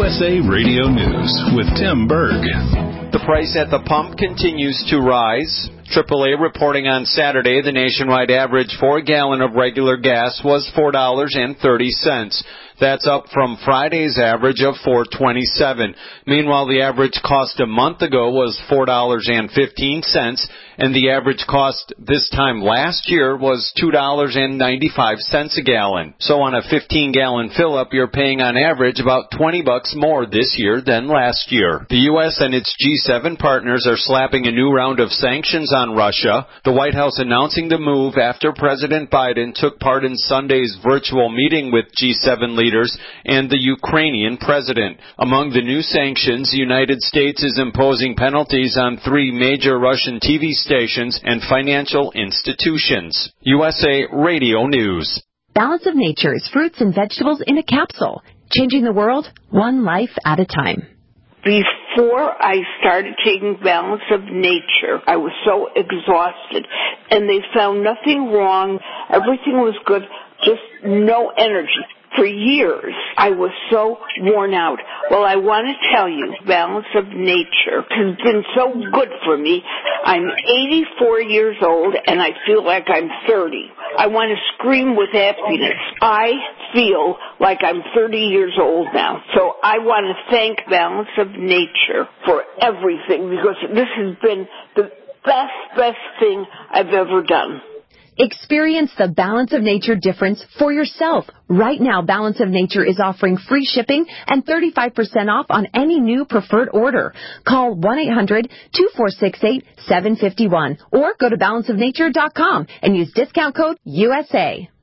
USA Radio News with Tim Berg. The price at the pump continues to rise. AAA reporting on Saturday the nationwide average for a gallon of regular gas was $4.30. That's up from Friday's average of $4.27. Meanwhile, the average cost a month ago was $4.15, and the average cost this time last year was $2.95 a gallon. So on a 15-gallon fill-up, you're paying on average about $20 more this year than last year. The U.S. and its G7 partners are slapping a new round of sanctions on Russia. The White House announcing the move after President Biden took part in Sunday's virtual meeting with G7 leaders and the Ukrainian president. Among the new sanctions, the United States is imposing penalties on 3 major Russian TV stations and financial institutions. USA Radio News. Balance of Nature is fruits and vegetables in a capsule, changing the world one life at a time. Before I started taking Balance of Nature, I was so exhausted, and they found nothing wrong. Everything was good, just no energy. For years, I was so worn out. Well, I want to tell you, Balance of Nature has been so good for me. I'm 84 years old, and I feel like I'm 30. I want to scream with happiness. I feel like I'm 30 years old now. So I want to thank Balance of Nature for everything, because this has been the best thing I've ever done. Experience the Balance of Nature difference for yourself. Right now, Balance of Nature is offering free shipping and 35% off on any new preferred order. Call 1-800-2468-751 or go to balanceofnature.com and use discount code USA.